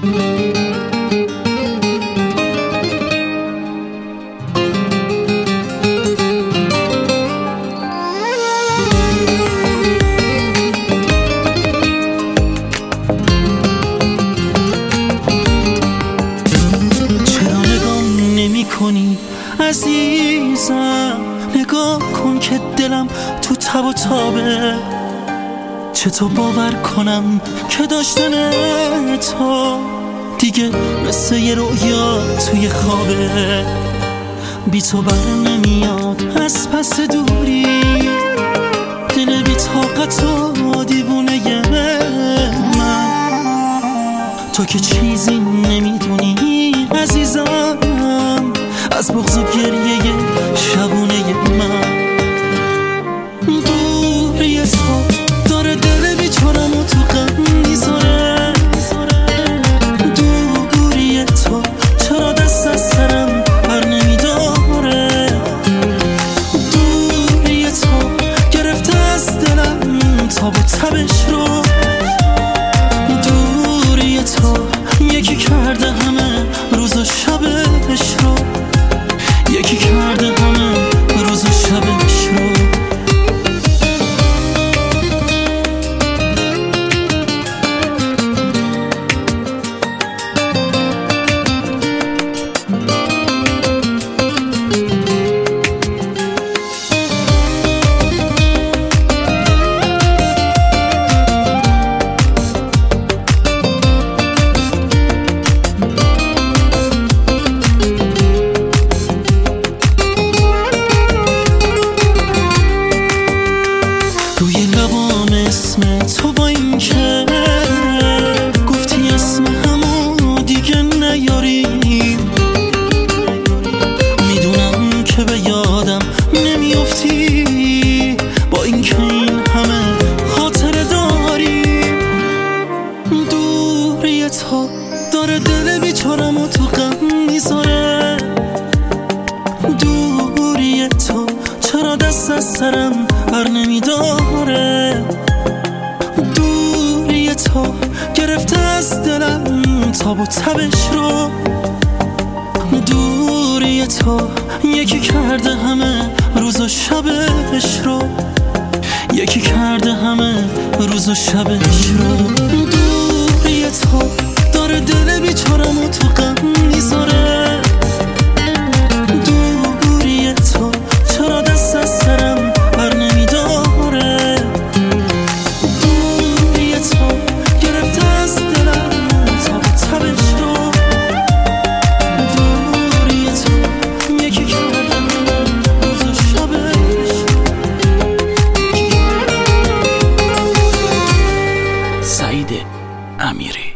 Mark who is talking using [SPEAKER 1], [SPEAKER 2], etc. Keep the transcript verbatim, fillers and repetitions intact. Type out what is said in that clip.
[SPEAKER 1] کنی عزیزم، نگاه کن که دلم تو تب و تابه. چطور باور کنم که داشتن تو دیگه مثل یه رویا توی خوابه. بی تو بر نمیاد از پس دوری، دل بی طاقت و دیوونه من. تو که چیزی نمیدونی عزیزم از بغض و گریه شبونه من. دوری تو داره دل بیچارم و تو غم میذاره. دوری تو چرا دست از سرم بر نمیداره. دوری تو گرفته از دلم تاب و تبش رو. دوری تو یکی کرده همه روز و شبش رو. یکی کرده همه روز و شبش رو. روی لبام اسم تو با این که گفتی اسم همو دیگه نیاریم. میدونم که به یادم نمیافتی با این که این همه خاطره داریم. دوری تو داره دل بیچارم و تو غم میذاره. دوری تو چرا دست از سرم بر نمیداره. دوری تو گرفته از دلم تاب و تبش رو. دوری تو یکی کرده همه روز و شبش رو. یکی کرده همه روز و شبش رو. دوری تو داره دل بیچارم و تو غم میذاره. دوری تو چرا دست از سرم بر نمیداره. دوری تو گرفته از دلم تاب و تبش رو. دوری تو یکی کردم روز و شبش.
[SPEAKER 2] سعید امیری.